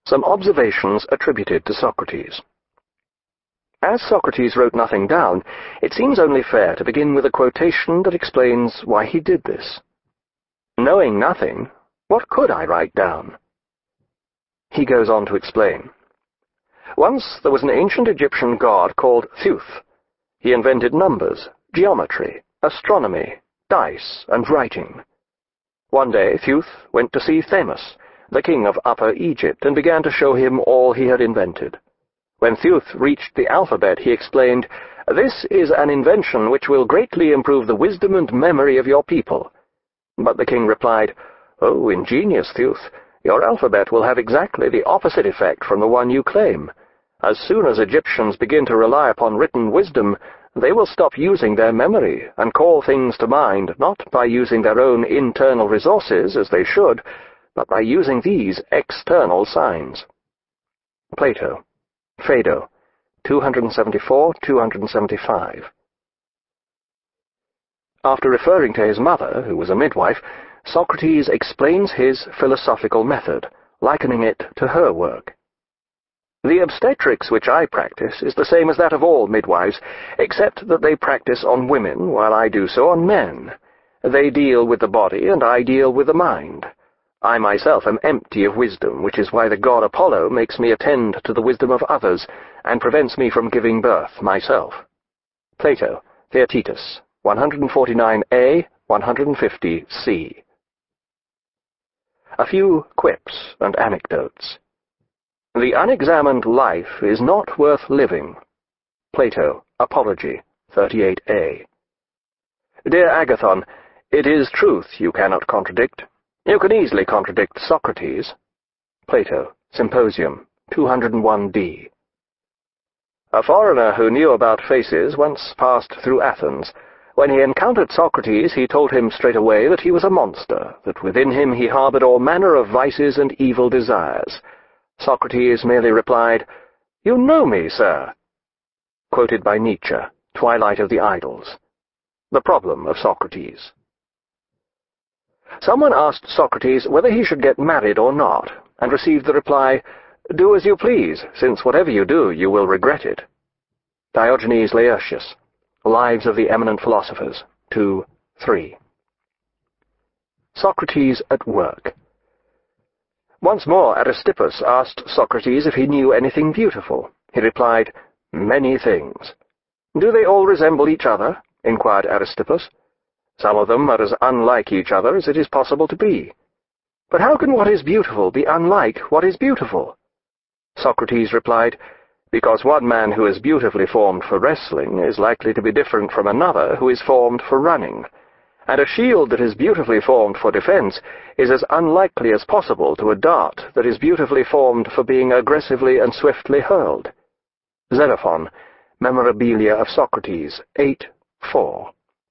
Some observations attributed to Socrates. As Socrates wrote nothing down, it seems only fair to begin with a quotation that explains why he did this. Knowing nothing, what could I write down? He goes on to explain. Once there was an ancient Egyptian god called Thoth. He invented numbers, geometry, astronomy, dice, and writing. One day Thoth went to see Thamus, the king of Upper Egypt, and began to show him all he had invented. When Thoth reached the alphabet, he exclaimed, "This is an invention which will greatly improve the wisdom and memory of your people." But the king replied, "Oh, ingenious Thoth, your alphabet will have exactly the opposite effect from the one you claim. As soon as Egyptians begin to rely upon written wisdom, they will stop using their memory and call things to mind not by using their own internal resources as they should, but by using these external signs." Plato, Phaedo, 274-275. After referring to his mother, who was a midwife, Socrates explains his philosophical method, likening it to her work. "The obstetrics which I practice is the same as that of all midwives, except that they practice on women, while I do so on men. They deal with the body, and I deal with the mind. I myself am empty of wisdom, which is why the god Apollo makes me attend to the wisdom of others, and prevents me from giving birth myself." Plato, Theaetetus, 149a, 150c. A few quips and anecdotes. "The unexamined life is not worth living." Plato, Apology, 38a. "Dear Agathon, it is truth you cannot contradict. You can easily contradict Socrates." Plato, Symposium, 201d. "A foreigner who knew about faces once passed through Athens. When he encountered Socrates, he told him straight away that he was a monster, that within him he harbored all manner of vices and evil desires. Socrates merely replied, 'You know me, sir.'" Quoted by Nietzsche, Twilight of the Idols. The problem of Socrates. Someone asked Socrates whether he should get married or not, and received the reply, "Do as you please, since whatever you do, you will regret it." Diogenes Laertius, Lives of the Eminent Philosophers, 2-3. Socrates at work. Once more Aristippus asked Socrates if he knew anything beautiful. He replied, "Many things." "Do they all resemble each other?" inquired Aristippus. "Some of them are as unlike each other as it is possible to be." "But how can what is beautiful be unlike what is beautiful?" Socrates replied, "Because one man who is beautifully formed for wrestling is likely to be different from another who is formed for running, and a shield that is beautifully formed for defense is as unlikely as possible to a dart that is beautifully formed for being aggressively and swiftly hurled." Xenophon, Memorabilia of Socrates, 8-4.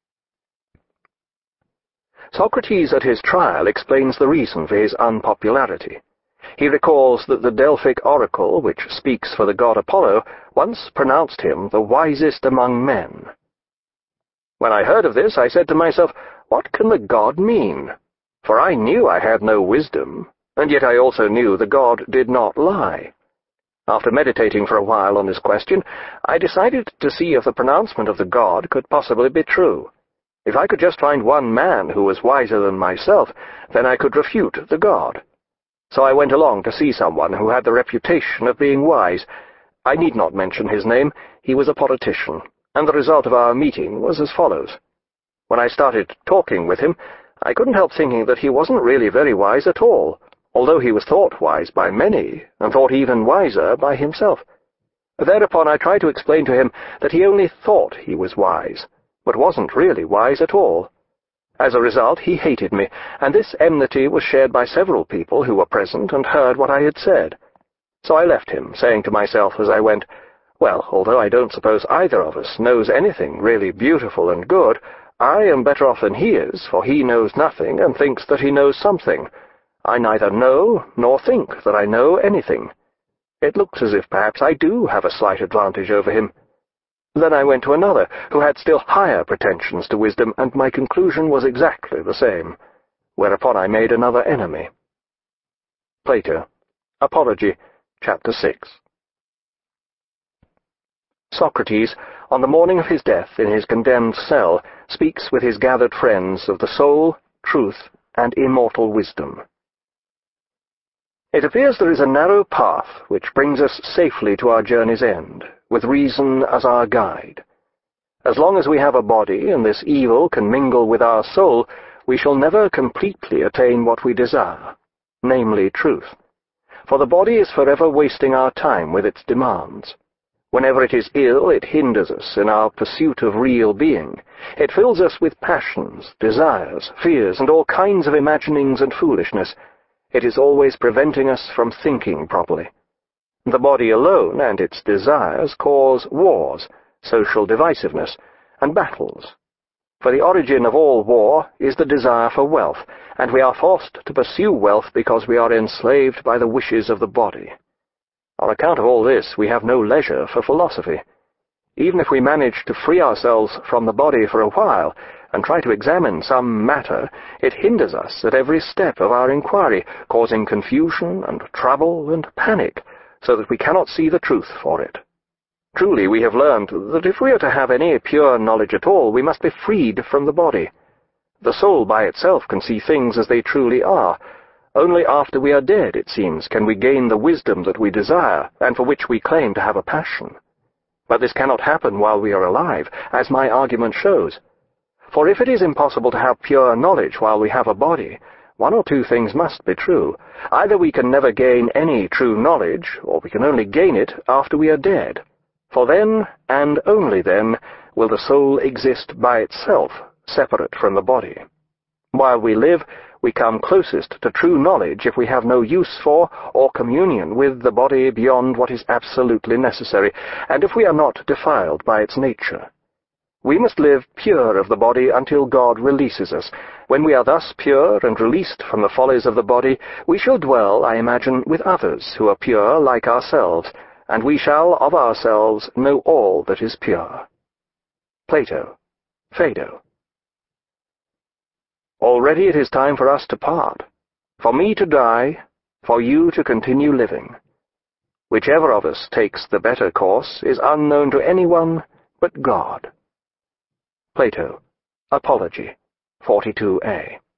Socrates at his trial explains the reason for his unpopularity. He recalls that the Delphic oracle, which speaks for the god Apollo, once pronounced him the wisest among men. "When I heard of this, I said to myself, what can the god mean? For I knew I had no wisdom, and yet I also knew the god did not lie. After meditating for a while on this question, I decided to see if the pronouncement of the god could possibly be true. If I could just find one man who was wiser than myself, then I could refute the god. So I went along to see someone who had the reputation of being wise. I need not mention his name. He was a politician, and the result of our meeting was as follows. When I started talking with him, I couldn't help thinking that he wasn't really very wise at all, although he was thought wise by many, and thought even wiser by himself. Thereupon I tried to explain to him that he only thought he was wise, but wasn't really wise at all. As a result, he hated me, and this enmity was shared by several people who were present and heard what I had said. So I left him, saying to myself as I went, "Well, although I don't suppose either of us knows anything really beautiful and good, I am better off than he is, for he knows nothing and thinks that he knows something. I neither know nor think that I know anything. It looks as if perhaps I do have a slight advantage over him." Then I went to another, who had still higher pretensions to wisdom, and my conclusion was exactly the same, whereupon I made another enemy. Plato, Apology, Chapter 6. Socrates, on the morning of his death in his condemned cell, speaks with his gathered friends of the soul, truth, and immortal wisdom. It appears there is a narrow path which brings us safely to our journey's end, with reason as our guide. As long as we have a body, and this evil can mingle with our soul, we shall never completely attain what we desire, namely truth. For the body is forever wasting our time with its demands. Whenever it is ill, it hinders us in our pursuit of real being. It fills us with passions, desires, fears, and all kinds of imaginings and foolishness. It is always preventing us from thinking properly. The body alone and its desires cause wars, social divisiveness, and battles. For the origin of all war is the desire for wealth, and we are forced to pursue wealth because we are enslaved by the wishes of the body. On account of all this, we have no leisure for philosophy. Even if we manage to free ourselves from the body for a while, and try to examine some matter, it hinders us at every step of our inquiry, causing confusion and trouble and panic, so that we cannot see the truth for it. Truly, we have learned that if we are to have any pure knowledge at all, we must be freed from the body. The soul by itself can see things as they truly are. Only after we are dead, it seems, can we gain the wisdom that we desire, and for which we claim to have a passion. But this cannot happen while we are alive, as my argument shows. For if it is impossible to have pure knowledge while we have a body, one or two things must be true. Either we can never gain any true knowledge, or we can only gain it after we are dead. For then, and only then, will the soul exist by itself, separate from the body. While we live, we come closest to true knowledge if we have no use for or communion with the body beyond what is absolutely necessary, and if we are not defiled by its nature. We must live pure of the body until God releases us. When we are thus pure and released from the follies of the body, we shall dwell, I imagine, with others who are pure like ourselves, and we shall of ourselves know all that is pure. Plato, Phaedo. Already it is time for us to part, for me to die, for you to continue living. Whichever of us takes the better course is unknown to anyone but God. Plato, Apology, 42a.